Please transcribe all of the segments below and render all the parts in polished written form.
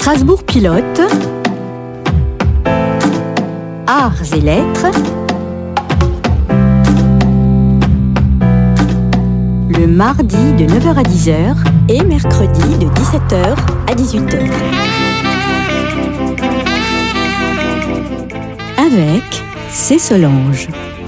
Strasbourg Pilote, Arts et Lettres, le mardi de 9h à 10h et mercredi de 17h à 18h. Avec C. Solange.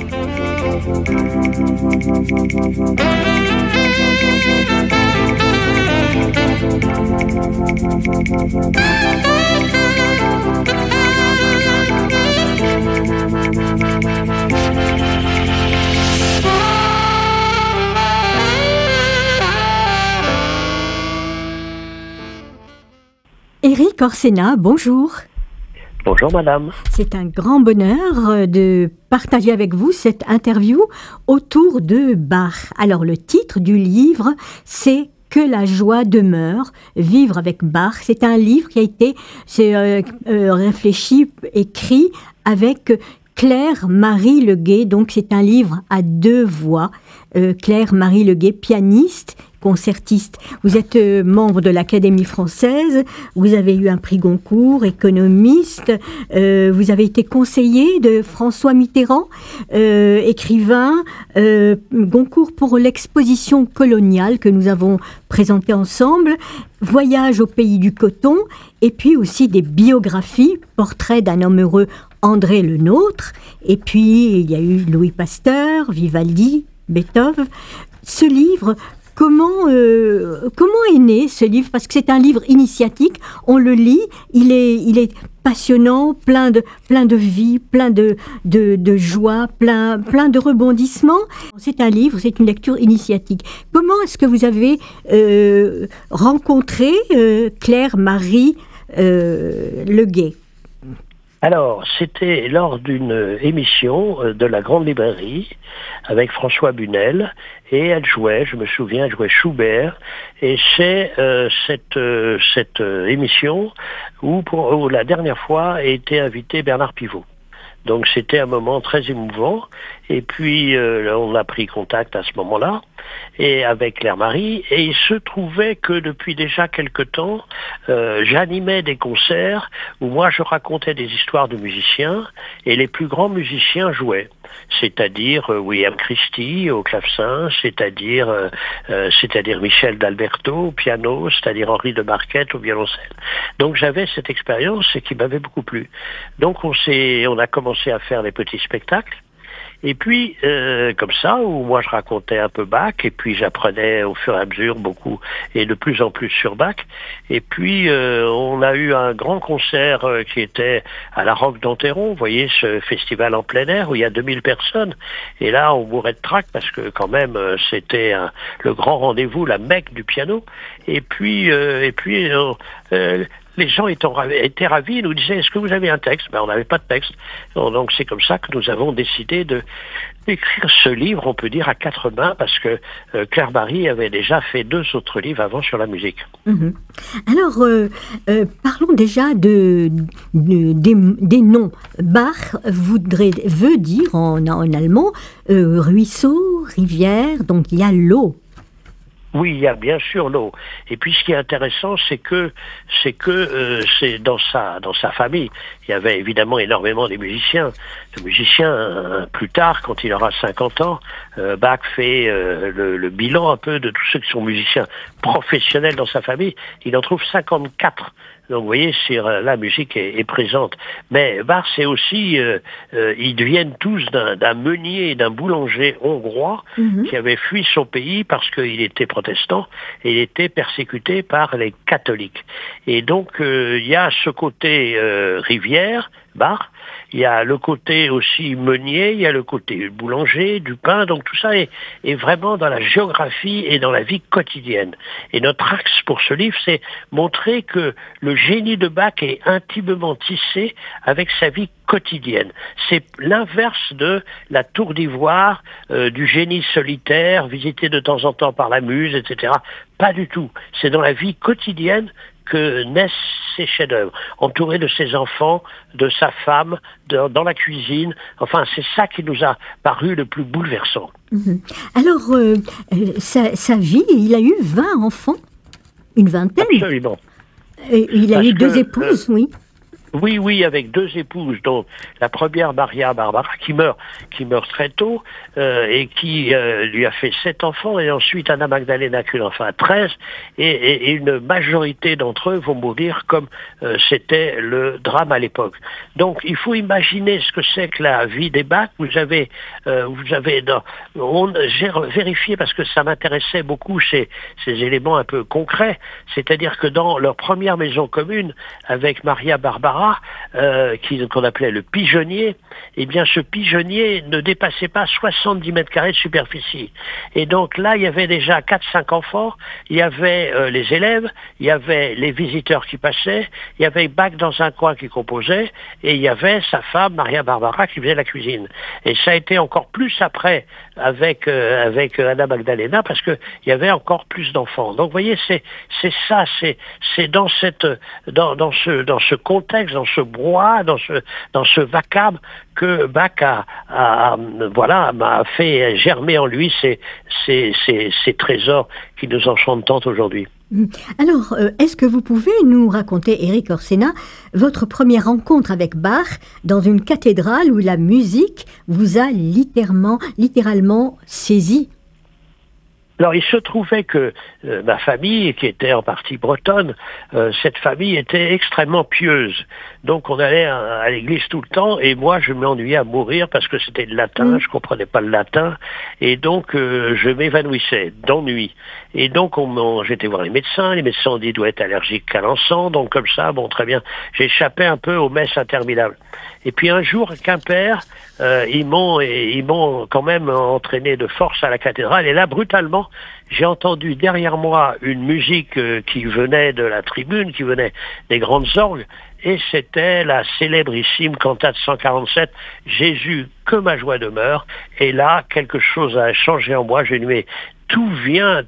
Éric Orsena, bonjour. Bonjour madame. C'est un grand bonheur de partager avec vous cette interview autour de Bach. Alors le titre du livre, c'est « Que la joie demeure, vivre avec Bach ». C'est un livre qui a été réfléchi, écrit avec Claire-Marie Leguet. Donc c'est un livre à deux voix. Claire-Marie Leguet, pianiste, concertiste. Vous êtes membre de l'Académie française, vous avez eu un prix Goncourt, économiste, vous avez été conseiller de François Mitterrand, écrivain, Goncourt pour l'exposition coloniale que nous avons présentée ensemble, Voyage au pays du coton, et puis aussi des biographies, Portrait d'un homme heureux, André Le Nôtre, et puis il y a eu Louis Pasteur, Vivaldi, Beethoven. Ce livre, comment est né ce livre? Parce que c'est un livre initiatique, on le lit, il est passionnant, plein de vie, plein de joie, plein de rebondissements. C'est un livre, c'est une lecture initiatique. Comment est-ce que vous avez rencontré Claire-Marie Leguet? Alors, c'était lors d'une émission de la Grande Librairie avec François Bunel, et elle jouait, je me souviens, elle jouait Schubert, et c'est cette émission où la dernière fois a été invité Bernard Pivot. Donc c'était un moment très émouvant, et puis on a pris contact à ce moment-là, et avec Claire-Marie, et il se trouvait que depuis déjà quelque temps, j'animais des concerts où moi je racontais des histoires de musiciens, et les plus grands musiciens jouaient. C'est-à-dire William Christie au clavecin, c'est-à-dire Michel d'Alberto au piano, c'est-à-dire Henri de Marquette au violoncelle. Donc j'avais cette expérience qui m'avait beaucoup plu. Donc on a commencé à faire des petits spectacles. Et puis, comme ça, où moi je racontais un peu Bach, et puis j'apprenais au fur et à mesure beaucoup, et de plus en plus sur Bach. Et puis, on a eu un grand concert qui était à la Roque d'Enterron, vous voyez, ce festival en plein air, où il y a 2000 personnes. Et là, on mourait de trac, parce que quand même, c'était le grand rendez-vous, la Mecque du piano. Et puis les gens étaient ravis, ils nous disaient, est-ce que vous avez un texte? On n'avait pas de texte. Donc c'est comme ça que nous avons décidé d'écrire ce livre, on peut dire, à quatre mains, parce que Claire-Marie avait déjà fait 2 autres livres avant sur la musique. Mmh. Alors, parlons déjà des noms. Bach veut dire en allemand ruisseau, rivière, donc il y a l'eau. Oui, il y a bien sûr l'eau. Et puis ce qui est intéressant, c'est que c'est dans sa famille. Il y avait évidemment énormément de musiciens. Plus tard, quand il aura 50 ans, Bach fait le bilan un peu de tous ceux qui sont musiciens professionnels dans sa famille. Il en trouve 54. Donc vous voyez, la musique est présente. Mais Bach, c'est aussi, ils viennent tous d'un meunier et d'un boulanger hongrois qui avait fui son pays parce qu'il était protestant et il était persécuté par les catholiques. Et donc il y a ce côté rivière, Bach. Il y a le côté aussi meunier, il y a le côté boulanger, du pain, donc tout ça est vraiment dans la géographie et dans la vie quotidienne. Et notre axe pour ce livre, c'est montrer que le génie de Bach est intimement tissé avec sa vie quotidienne. C'est l'inverse de la tour d'ivoire, du génie solitaire, visité de temps en temps par la muse, etc. Pas du tout. C'est dans la vie quotidienne que naissent ces chefs-d'œuvre, entouré de ses enfants, de sa femme, dans la cuisine. Enfin, c'est ça qui nous a paru le plus bouleversant. Alors, sa vie, il a eu 20 enfants, une vingtaine. Absolument. Il a eu deux épouses, oui. Oui, avec deux épouses, dont la première, Maria Barbara, qui meurt très tôt, et qui lui a fait 7 enfants, et ensuite Anna Magdalena qui en a fait 13, et une majorité d'entre eux vont mourir comme c'était le drame à l'époque. Donc il faut imaginer ce que c'est que la vie des Bach. J'ai vérifié parce que ça m'intéressait beaucoup ces éléments un peu concrets, c'est-à-dire que dans leur première maison commune avec Maria Barbara, qu'on appelait le pigeonnier, eh bien ce pigeonnier ne dépassait pas 70 mètres carrés de superficie. Et donc là, il y avait déjà 4-5 enfants, il y avait les élèves, il y avait les visiteurs qui passaient, il y avait Bach dans un coin qui composait, et il y avait sa femme, Maria Barbara, qui faisait la cuisine. Et ça a été encore plus après avec Anna Magdalena, parce que il y avait encore plus d'enfants. Donc vous voyez, c'est ça, c'est dans ce contexte, dans ce brouhaha, dans ce vacarme que Bach m'a fait germer en lui ces trésors qui nous enchantent tant aujourd'hui. Alors, est-ce que vous pouvez nous raconter, Éric Orsena, votre première rencontre avec Bach dans une cathédrale où la musique vous a littéralement saisi? Alors, il se trouvait que ma famille, qui était en partie bretonne, cette famille était extrêmement pieuse. Donc, on allait à l'église tout le temps, et moi, je m'ennuyais à mourir parce que c'était le latin, je comprenais pas le latin, et donc je m'évanouissais d'ennui. Et donc, j'étais voir les médecins ont dit doit être allergique à l'encens, donc comme ça, bon, très bien, j'échappais un peu aux messes interminables. Et puis un jour, à Quimper, ils m'ont quand même entraîné de force à la cathédrale, et là, brutalement, j'ai entendu derrière moi une musique qui venait de la tribune, qui venait des grandes orgues, et c'était la célébrissime cantate 147, Jésus, que ma joie demeure. Et là, quelque chose a changé en moi. J'ai dit, mais d'où vient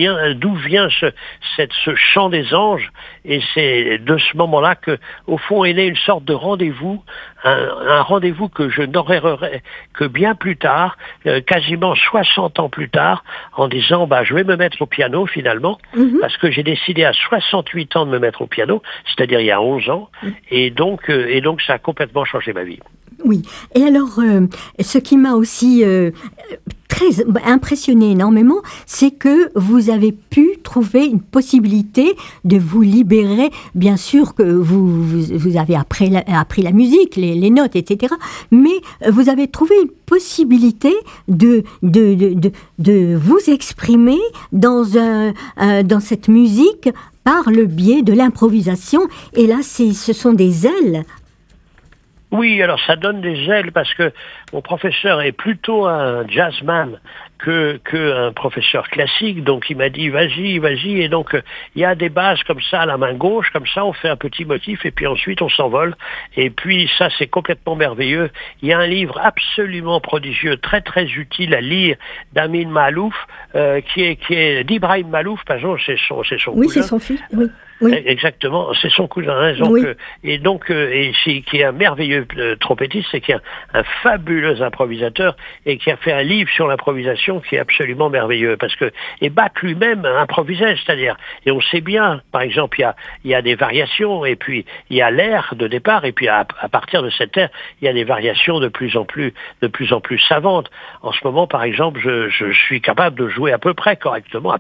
ce chant des anges? Et c'est de ce moment-là que, au fond, est né une sorte de rendez-vous, un rendez-vous que je n'aurais que bien plus tard, quasiment 60 ans plus tard, en disant, je vais me mettre au piano finalement, parce que j'ai décidé à 68 ans de me mettre au piano, c'est-à-dire il y a 11 ans, et donc ça a complètement changé ma vie. Oui. Et alors, ce qui m'a aussi très impressionné énormément, c'est que vous avez pu trouver une possibilité de vous libérer. Bien sûr que vous avez appris la musique, les notes, etc. Mais vous avez trouvé une possibilité de vous exprimer dans cette musique par le biais de l'improvisation. Et là, ce sont des ailes. Oui, alors ça donne des ailes parce que mon professeur est plutôt un jazzman que un professeur classique, donc il m'a dit vas-y, et donc il y a des bases comme ça à la main gauche, comme ça on fait un petit motif et puis ensuite on s'envole, et puis ça c'est complètement merveilleux. Il y a un livre absolument prodigieux, très très utile à lire, d'Amin Maalouf, qui est d'Ibrahim Maalouf, par exemple, c'est son oui, cousin. C'est son fils, oui. Oui. Exactement, c'est son cousin, hein, donc, oui. Qui est un merveilleux trompettiste, c'est qui est un fabuleux improvisateur et qui a fait un livre sur l'improvisation qui est absolument merveilleux, parce que Bach lui-même improvisait, c'est-à-dire, et on sait bien, par exemple, il y a des variations, et puis il y a l'air de départ, et puis à partir de cette air, il y a des variations de plus en plus savantes. En ce moment, par exemple, je suis capable de jouer à peu près correctement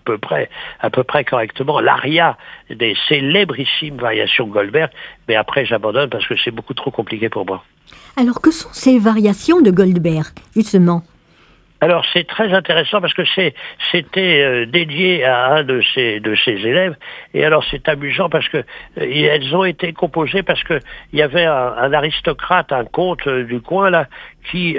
l'aria des célébrissimes variations Goldberg, mais après j'abandonne parce que c'est beaucoup trop compliqué pour moi. Alors que sont ces variations de Goldberg, justement ? Alors c'est très intéressant parce que c'était dédié à un de ses élèves, et alors c'est amusant parce que elles ont été composées parce que il y avait un aristocrate, un comte du coin là qui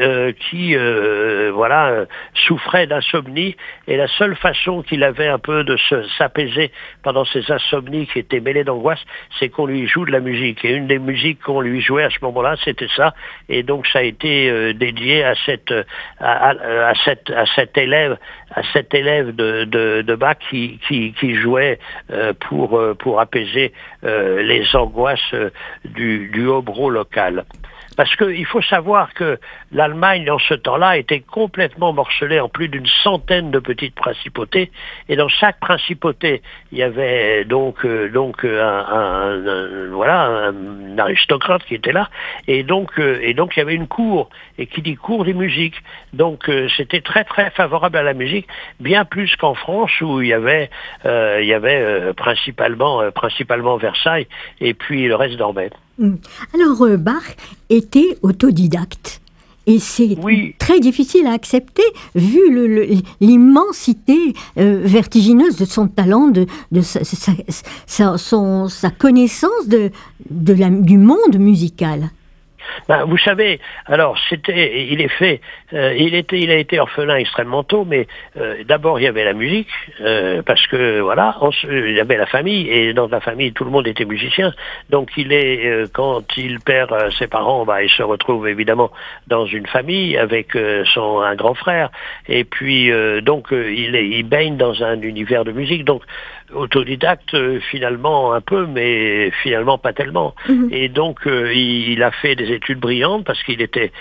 souffrait d'insomnie, et la seule façon qu'il avait un peu de s'apaiser pendant ces insomnies qui étaient mêlées d'angoisse, c'est qu'on lui joue de la musique, et une des musiques qu'on lui jouait à ce moment-là, c'était ça, et donc ça a été dédié à cet élève cet élève de Bach qui jouait pour apaiser les angoisses du hobereau local. Parce qu'il faut savoir que l'Allemagne, en ce temps-là, était complètement morcelée en plus d'une centaine de petites principautés. Et dans chaque principauté, il y avait donc un aristocrate qui était là. Et donc il y avait une cour. Et qui dit cour dit musique. Donc c'était très très favorable à la musique, bien plus qu'en France où il y avait principalement Versailles et puis le reste dormait. Alors, Bach était autodidacte. Et c'est très difficile à accepter vu l'immensité vertigineuse de son talent, de sa connaissance du monde musical. Ben, vous savez, alors il a été orphelin extrêmement tôt, mais d'abord il y avait la musique, parce que voilà, il y avait la famille, et dans la famille tout le monde était musicien, donc quand il perd ses parents, il se retrouve évidemment dans une famille avec un grand frère, et puis il baigne dans un univers de musique, donc autodidacte finalement un peu, mais finalement pas tellement. Et donc il a fait des études brillantes parce qu'il était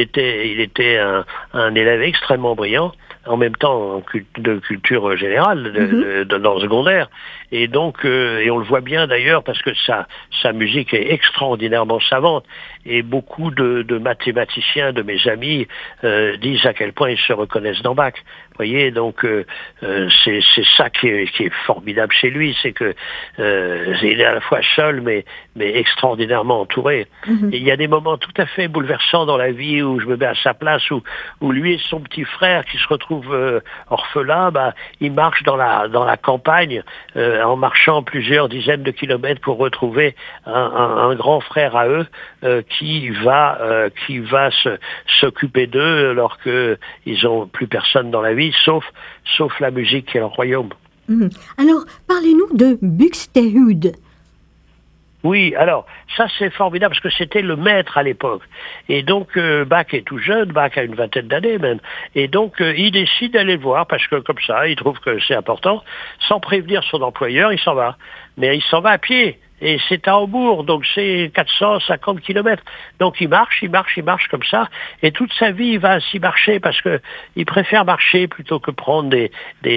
un élève extrêmement brillant, en même temps de culture générale, dans le secondaire. Et donc et on le voit bien d'ailleurs parce que sa musique est extraordinairement savante. Et beaucoup de mathématiciens de mes amis disent à quel point ils se reconnaissent dans Bach. Vous voyez, donc c'est ça qui est formidable chez lui, c'est que il est à la fois seul mais extraordinairement entouré. Et il y a des moments tout à fait bouleversants dans la vie où je me mets à sa place, où lui et son petit frère qui se retrouvent orphelins, ils marchent dans la campagne en marchant plusieurs dizaines de kilomètres pour retrouver un grand frère à eux qui va s'occuper d'eux alors qu'ils ont plus personne dans la vie sauf la musique qui est leur royaume. Alors, parlez-nous de Buxtehude. Oui, alors, ça c'est formidable parce que c'était le maître à l'époque. Et donc, Bach est tout jeune, Bach a une vingtaine d'années même. Et donc, il décide d'aller le voir parce que comme ça, il trouve que c'est important. Sans prévenir son employeur, il s'en va. Mais il s'en va à pied. Et c'est à Hambourg, donc c'est 450 kilomètres. Donc il marche comme ça. Et toute sa vie, il va ainsi marcher parce que il préfère marcher plutôt que prendre des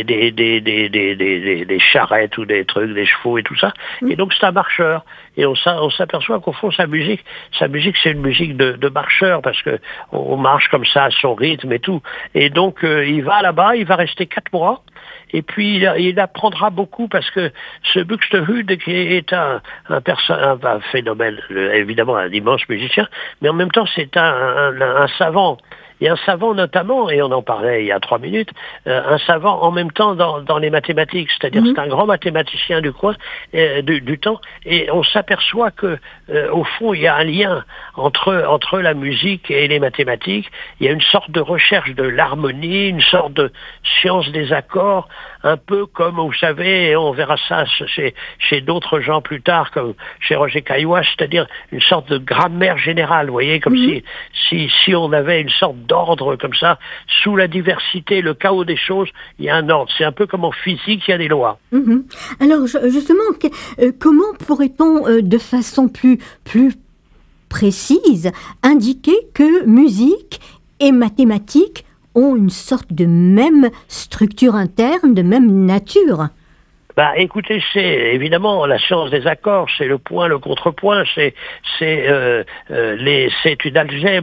charrettes ou des trucs, des chevaux et tout ça. Et donc c'est un marcheur. Et on s'aperçoit qu'au fond, sa musique, c'est une musique de marcheur parce que on marche comme ça à son rythme et tout. Et donc il va là-bas, il va rester 4 mois. Et puis il apprendra beaucoup parce que ce Buxtehude qui est un phénomène, évidemment un immense musicien, mais en même temps c'est un savant. Et un savant notamment, et on en parlait il y a 3 minutes, un savant en même temps dans les mathématiques, c'est-à-dire c'est un grand mathématicien du coin, du temps, et on s'aperçoit que au fond il y a un lien entre la musique et les mathématiques. Il y a une sorte de recherche de l'harmonie, une sorte de science des accords, un peu comme, vous savez, on verra ça chez d'autres gens plus tard, comme chez Roger Caillois, c'est-à-dire une sorte de grammaire générale, vous voyez, comme si on avait une sorte d'ordre comme ça, sous la diversité, le chaos des choses, il y a un ordre. C'est un peu comme en physique, il y a des lois. Alors, justement, comment pourrait-on, de façon plus précise, indiquer que musique et mathématiques ont une sorte de même structure interne, de même nature? Écoutez, c'est évidemment la science des accords, c'est le point, le contrepoint, c'est une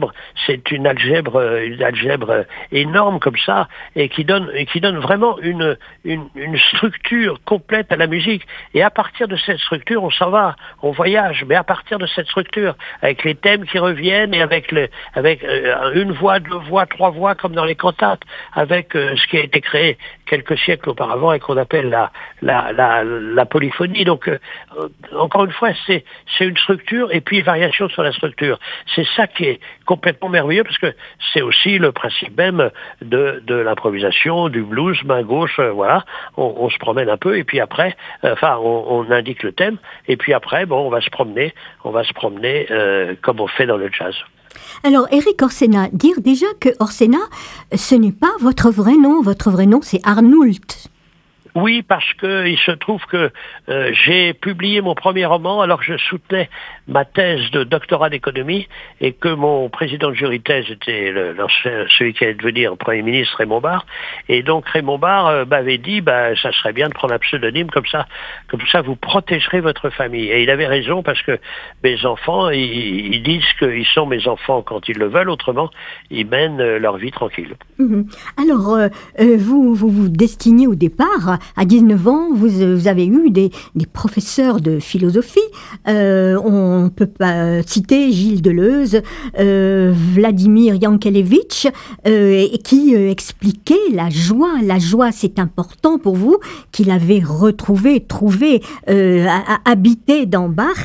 algèbre énorme comme ça et qui donne vraiment une structure complète à la musique. Et à partir de cette structure, on s'en va, on voyage, mais à partir de cette structure, avec les thèmes qui reviennent et avec une voix, 2 voix, 3 voix comme dans les cantates, avec ce qui a été créé quelques siècles auparavant et qu'on appelle la polyphonie. Donc, encore une fois, c'est une structure et puis variation sur la structure. C'est ça qui est complètement merveilleux parce que c'est aussi le principe même de l'improvisation, du blues, main gauche, voilà. On se promène un peu et puis après, on indique le thème et puis après, on va se promener comme on fait dans le jazz. Alors, Éric Orsena, dire déjà que Orsena, ce n'est pas votre vrai nom. Votre vrai nom, c'est Arnoult. Oui, parce que il se trouve que j'ai publié mon premier roman alors que je soutenais ma thèse de doctorat d'économie et que mon président de jury de thèse était celui qui allait devenir Premier ministre, Raymond Barre. Et donc Raymond Barre m'avait dit ça serait bien de prendre un pseudonyme comme ça vous protégerez votre famille. Et il avait raison parce que mes enfants, ils disent qu'ils sont mes enfants quand ils le veulent, autrement ils mènent leur vie tranquille. Alors, vous vous destinez au départ. À 19 ans, vous avez eu des professeurs de philosophie. On peut pas citer Gilles Deleuze, Vladimir Yankelevitch, qui expliquaient la joie. La joie, c'est important pour vous, qu'il avait trouvé, habité dans Bach,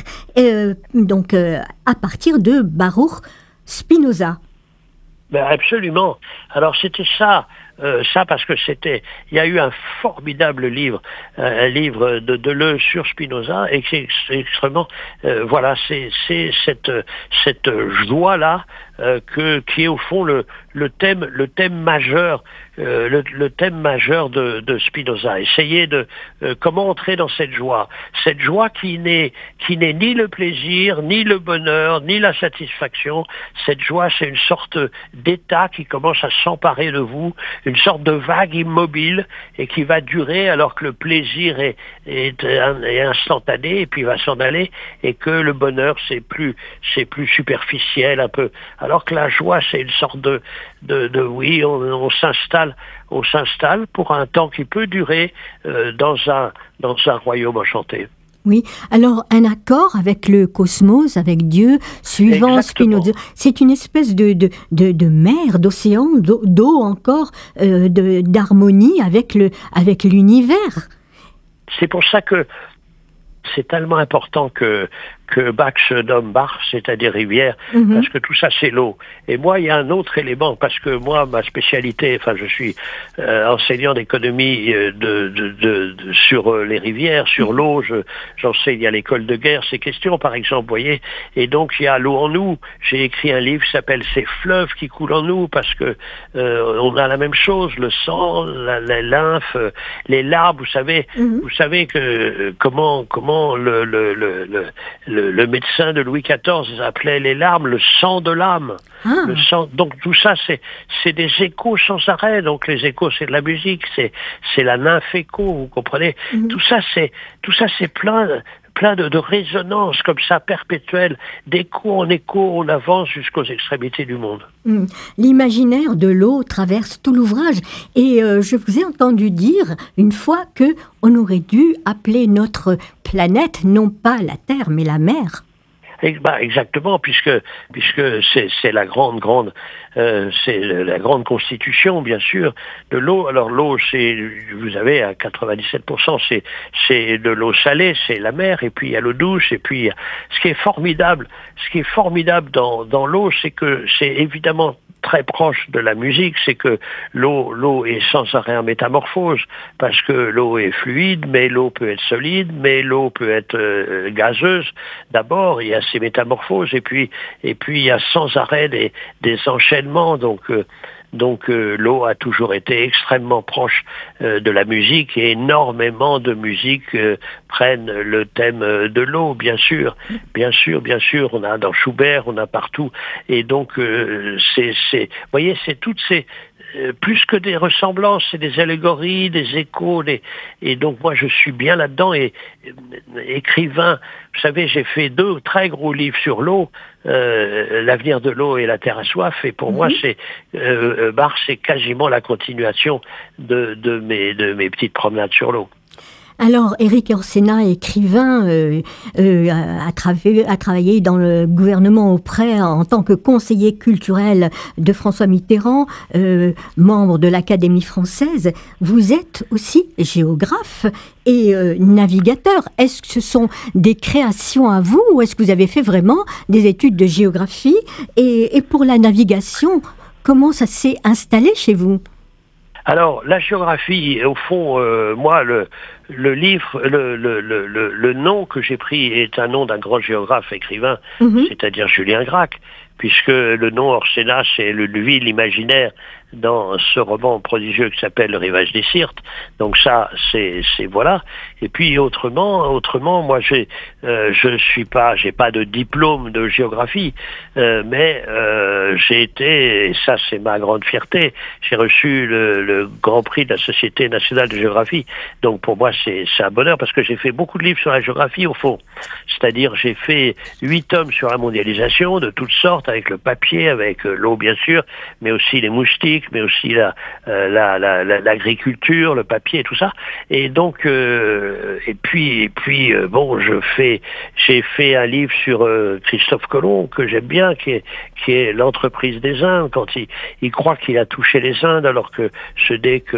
à partir de Baruch Spinoza. Absolument. Alors c'était ça parce que il y a eu un formidable livre, un livre de Deleuze sur Spinoza, et c'est extrêmement, c'est cette joie-là qui est au fond le thème majeur, le thème majeur de Spinoza. Essayer de comment entrer dans cette joie qui n'est ni le plaisir, ni le bonheur, ni la satisfaction. Cette joie, c'est une sorte d'état qui commence à s'emparer de vous, une sorte de vague immobile et qui va durer alors que le plaisir est instantané et puis va s'en aller, et que le bonheur c'est plus superficiel un peu, alors que la joie c'est une sorte de on s'installe pour un temps qui peut durer dans un royaume enchanté. Oui, alors un accord avec le cosmos, avec Dieu, suivant Spinoza, c'est une espèce de mer, d'océan, d'eau encore, d'harmonie avec l'univers. C'est pour ça que c'est tellement important que Bach se nomme Bach, c'est-à-dire rivière, parce que tout ça c'est l'eau. Et moi, il y a un autre élément, parce que moi, ma spécialité, je suis enseignant d'économie sur les rivières, sur l'eau, j'enseigne à l'école de guerre ces questions, par exemple, vous voyez. Et donc, il y a l'eau en nous. J'ai écrit un livre qui s'appelle « Ces fleuves qui coulent en nous », parce que on a la même chose, le sang, la lymphe, les larmes, vous savez que comment le médecin de Louis XIV appelait les larmes le sang de l'âme. Le sang, donc tout ça, c'est des échos sans arrêt. Donc les échos, c'est de la musique, c'est la nymphe écho, vous comprenez. Tout ça, c'est plein de résonances comme ça, perpétuelles, d'écho en écho, on avance jusqu'aux extrémités du monde. L'imaginaire de l'eau traverse tout l'ouvrage. Et je vous ai entendu dire une fois qu'on aurait dû appeler notre planète non pas la Terre, mais la mer. Exactement, puisque c'est la grande constitution, bien sûr, de l'eau. Alors l'eau, vous avez à 97%, c'est de l'eau salée, c'est la mer, et puis il y a l'eau douce, et puis ce qui est formidable dans l'eau, c'est que c'est évidemment très proche de la musique, c'est que l'eau est sans arrêt en métamorphose, parce que l'eau est fluide, mais l'eau peut être solide, mais l'eau peut être gazeuse. D'abord, il y a ces métamorphoses, et puis il y a sans arrêt des enchaînements, donc l'eau a toujours été extrêmement proche de la musique, et énormément de musiques prennent le thème de l'eau, bien sûr, on a dans Schubert, on a partout, et donc vous voyez, c'est toutes ces plus que des ressemblances, c'est des allégories, des échos, et donc moi je suis bien là-dedans, et écrivain, vous savez, j'ai fait 2 très gros livres sur l'eau, L'avenir de l'eau et La terre à soif, et pour moi Bach, c'est quasiment la continuation de mes petites promenades sur l'eau. Alors, Éric Orsena, écrivain, a travaillé dans le gouvernement auprès, en tant que conseiller culturel de François Mitterrand, membre de l'Académie française. Vous êtes aussi géographe et navigateur. Est-ce que ce sont des créations à vous, ou est-ce que vous avez fait vraiment des études de géographie ? Et pour la navigation, comment ça s'est installé chez vous ? Alors, la géographie, au fond, moi, le livre, le nom que j'ai pris est un nom d'un grand géographe écrivain, c'est-à-dire Julien Gracq. puisque le nom Orséna, c'est le ville imaginaire dans ce roman prodigieux qui s'appelle Le Rivage des Syrtes. Donc ça, c'est voilà. Et puis autrement, moi j'ai pas de diplôme de géographie, mais j'ai été, et ça c'est ma grande fierté, j'ai reçu le Grand Prix de la Société nationale de géographie. Donc pour moi c'est un bonheur parce que j'ai fait beaucoup de livres sur la géographie au fond. C'est-à-dire j'ai fait 8 tomes sur la mondialisation de toutes sortes, avec le papier, avec l'eau bien sûr, mais aussi les moustiques, mais aussi l'agriculture, le papier et tout ça. Et donc et puis bon, j'ai fait un livre sur Christophe Colomb que j'aime bien, qui est l'entreprise des Indes, quand il croit qu'il a touché les Indes alors que ce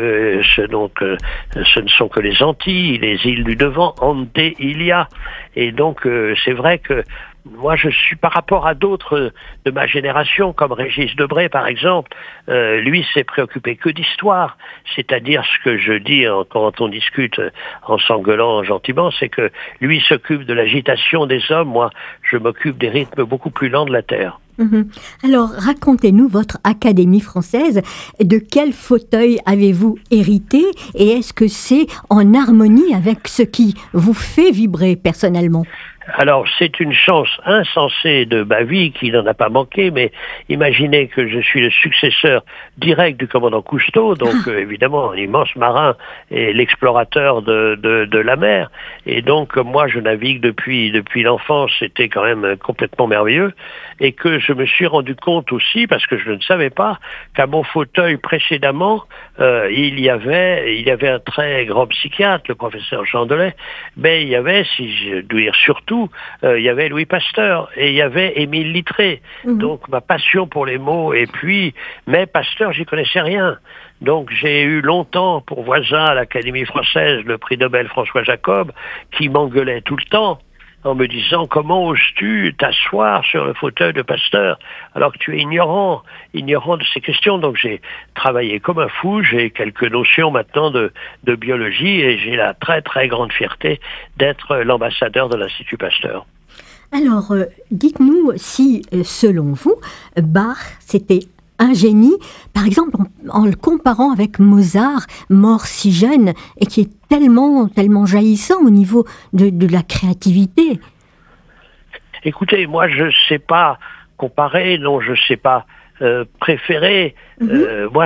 ne sont que les Antilles, les îles du devant, Ante Ilia. Et donc c'est vrai que moi, je suis, par rapport à d'autres de ma génération, comme Régis Debray, par exemple, lui s'est préoccupé que d'histoire. C'est-à-dire, ce que je dis quand on discute en s'engueulant gentiment, c'est que lui s'occupe de l'agitation des hommes, moi, je m'occupe des rythmes beaucoup plus lents de la Terre. Alors, racontez-nous votre Académie française. De quel fauteuil avez-vous hérité et est-ce que c'est en harmonie avec ce qui vous fait vibrer personnellement ? Alors, c'est une chance insensée de ma vie qui n'en a pas manqué, mais imaginez que je suis le successeur direct du commandant Cousteau, donc évidemment un immense marin et l'explorateur de la mer. Et donc, moi, je navigue depuis l'enfance, c'était quand même complètement merveilleux. Et que je me suis rendu compte aussi, parce que je ne savais pas, qu'à mon fauteuil précédemment, il y avait un très grand psychiatre, le professeur Jean Delay, mais il y avait, si je dois dire surtout, il y avait Louis Pasteur et il y avait Émile Littré. Donc ma passion pour les mots, et puis, mais Pasteur, j'y connaissais rien. Donc j'ai eu longtemps pour voisin à l'Académie française le prix Nobel François Jacob, qui m'engueulait tout le temps en me disant: comment oses-tu t'asseoir sur le fauteuil de Pasteur alors que tu es ignorant de ces questions. Donc j'ai travaillé comme un fou, j'ai quelques notions maintenant de biologie et j'ai la très très grande fierté d'être l'ambassadeur de l'Institut Pasteur. Alors, dites-nous si, selon vous, Bach, c'était un génie, par exemple, en le comparant avec Mozart, mort si jeune, et qui est tellement jaillissant au niveau de la créativité. Écoutez, moi, je ne sais pas comparer, non, je ne sais pas préférer. Moi,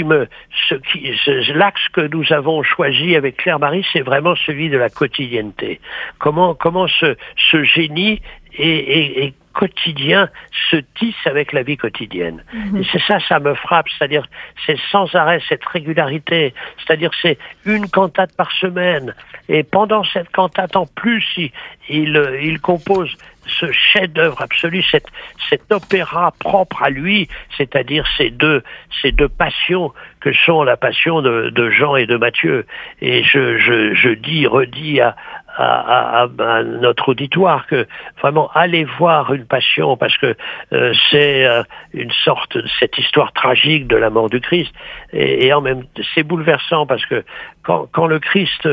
l'axe que nous avons choisi avec Claire-Marie, c'est vraiment celui de la quotidienneté. Comment ce génie est quotidien se tisse avec la vie quotidienne. Et c'est ça me frappe, c'est-à-dire c'est sans arrêt cette régularité, c'est-à-dire c'est une cantate par semaine, et pendant cette cantate en plus il compose ce chef-d'œuvre absolu, cet opéra propre à lui, c'est-à-dire ces deux passions que sont la passion de Jean et de Matthieu. Et je redis à notre auditoire que vraiment allez voir Une Passion, parce que c'est une sorte de cette histoire tragique de la mort du Christ, et en même temps c'est bouleversant parce que quand le Christ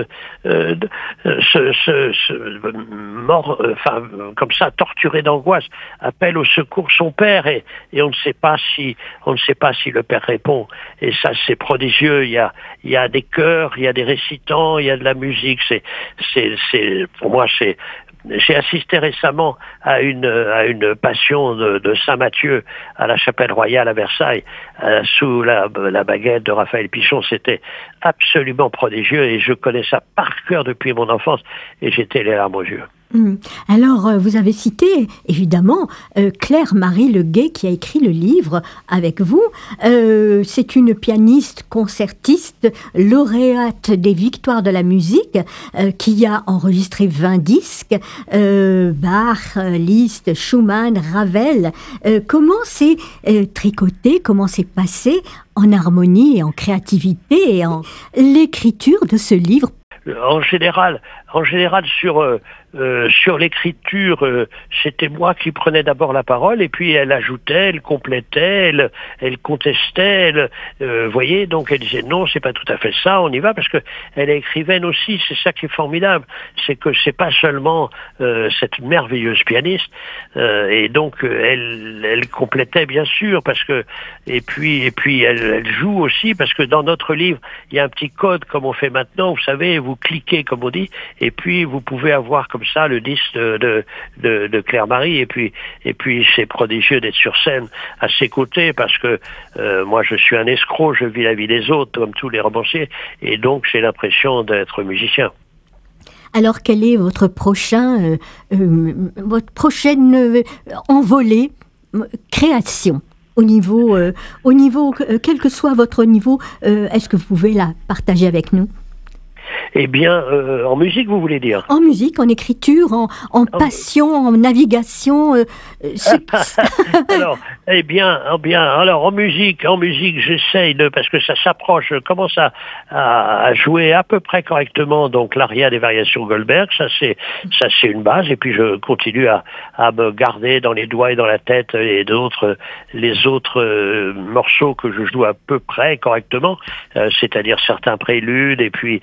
mort, comme ça, torturé d'angoisse, appelle au secours son Père, et on ne sait pas si le Père répond. Et ça, c'est prodigieux. Il y a des chœurs, il y a des récitants, il y a de la musique. Pour moi, j'ai assisté récemment à une passion de Saint Matthieu à la Chapelle Royale à Versailles, sous la baguette de Raphaël Pichon. C'était absolument prodigieux et je connais ça par cœur depuis mon enfance et j'étais les larmes aux yeux. Alors, vous avez cité, évidemment, Claire-Marie Leguet, qui a écrit le livre avec vous. C'est une pianiste, concertiste, lauréate des Victoires de la musique, qui a enregistré 20 disques, Bach, Liszt, Schumann, Ravel. Comment c'est tricoté, comment c'est passé en harmonie et en créativité et en l'écriture de ce livre ? En général, sur sur l'écriture, c'était moi qui prenais d'abord la parole, et puis elle ajoutait, elle complétait, elle contestait, voyez, donc elle disait non, c'est pas tout à fait ça, on y va, parce que elle est écrivaine aussi, c'est ça qui est formidable, c'est que c'est pas seulement cette merveilleuse pianiste, et donc elle complétait bien sûr, parce que et puis elle joue aussi, parce que dans notre livre il y a un petit code comme on fait maintenant, vous savez, vous cliquez comme on dit, et puis vous pouvez avoir comme ça le disque de Claire-Marie, et puis c'est prodigieux d'être sur scène à ses côtés, parce que moi je suis un escroc, je vis la vie des autres comme tous les romanciers, et donc j'ai l'impression d'être musicien. Alors, quel est votre prochaine envolée, création au niveau, quel que soit votre niveau, est-ce que vous pouvez la partager avec nous? Eh bien, en musique, vous voulez dire? En musique, en écriture, en passion, en navigation. Alors, alors en musique, j'essaye parce que ça s'approche. Je commence à jouer à peu près correctement. Donc l'aria des variations Goldberg, ça c'est une base. Et puis je continue à me garder dans les doigts et dans la tête les autres morceaux que je joue à peu près correctement, c'est-à-dire certains préludes et puis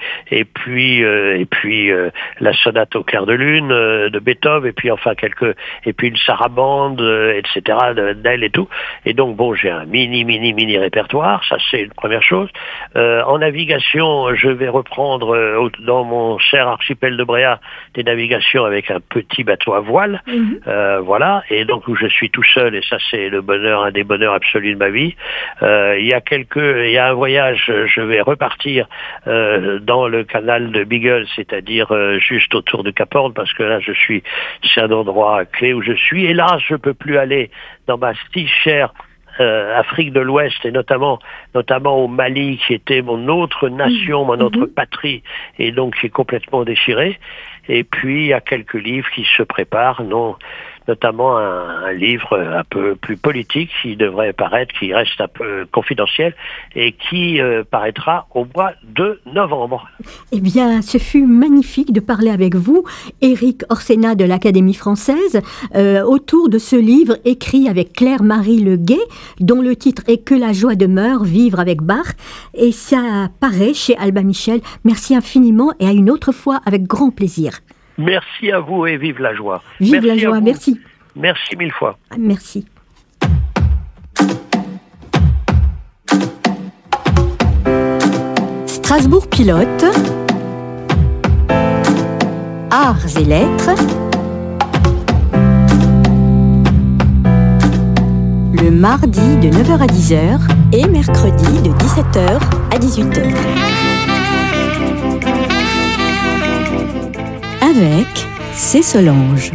la sonate au clair de lune de Beethoven, et puis une sarabande, etc. d'elle et tout. Et donc bon, j'ai un mini répertoire, ça c'est une première chose. En navigation, je vais reprendre dans mon cher archipel de Bréa des navigations avec un petit bateau à voile, voilà, et donc où je suis tout seul, et ça c'est un des bonheurs absolus de ma vie. Il y a un voyage, je vais repartir dans le canal de Beagle, c'est-à-dire juste autour de Cap Horn, parce que là c'est un endroit clé où je suis, et là je peux plus aller dans ma si chère Afrique de l'Ouest, et notamment au Mali, qui était mon autre nation, mon autre patrie, et donc qui est complètement déchiré. Et puis il y a quelques livres qui se préparent, notamment un livre un peu plus politique qui devrait paraître, qui reste un peu confidentiel, et qui paraîtra au mois de novembre. Eh bien, ce fut magnifique de parler avec vous, Éric Orsenna de l'Académie française, autour de ce livre écrit avec Claire-Marie Le Guay, dont le titre est « Que la joie demeure, vivre avec Bach », et ça paraît chez Albin Michel. Merci infiniment, et à une autre fois avec grand plaisir. Merci à vous, et vive la joie. Vive la joie, merci. Merci mille fois. Merci. Strasbourg Pilote, Arts et Lettres, le mardi de 9h à 10h et mercredi de 17h à 18h. Avec C. Solange.